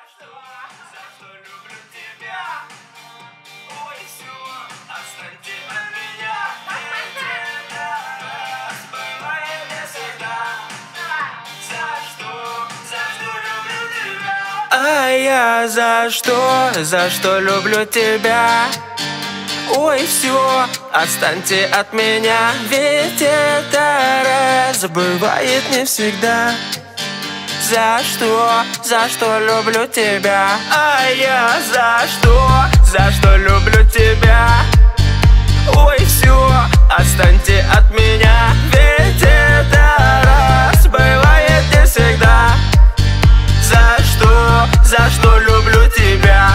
За что люблю тебя? Ой, все, отстаньте от меня. Ведь это раз бывает не всегда. За что люблю тебя? А я за что люблю тебя? Ой, все, отстаньте от меня. Ведь это раз бывает не всегда. За что люблю тебя? А я за что люблю тебя? Ой, все, отстаньте от меня. Ведь это раз бывает не всегда. За что люблю тебя?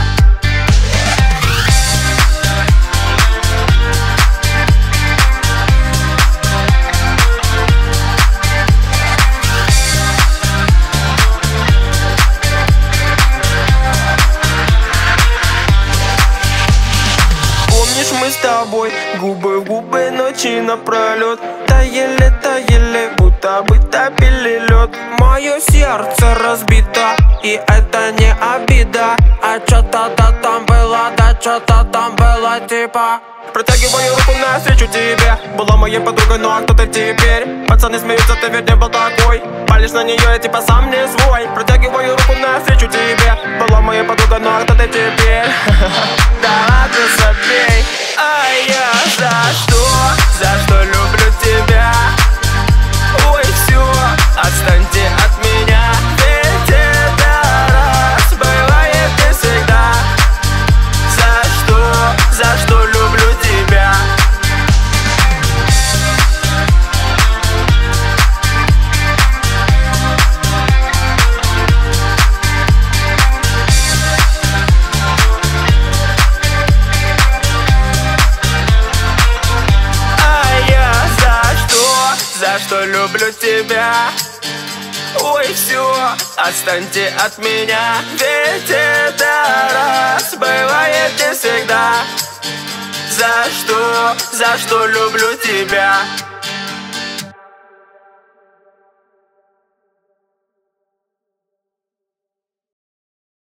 Мы с тобой губы в губы ночи напролет. Таяли, будто бы топили лед. Мое сердце разбито, и это не обида. А что-то там было, да что-то там было типа. Протягиваю руку навстречу тебе. Была моей подругой, ну а кто ты теперь? Пацаны смеются, ты ведь не был такой. Палишь на нее, я типа сам не свой. Протягиваю руку навстречу тебе. Была моей подругой, ну а кто ты теперь? Да ладно, забей. А я за что люблю тебя? Ой, все, отстаньте от меня. Ведь это раз бывает не всегда. За что люблю тебя? За что люблю тебя? Ой, все, отстаньте от меня. Ведь это раз бывает не всегда. За что люблю тебя?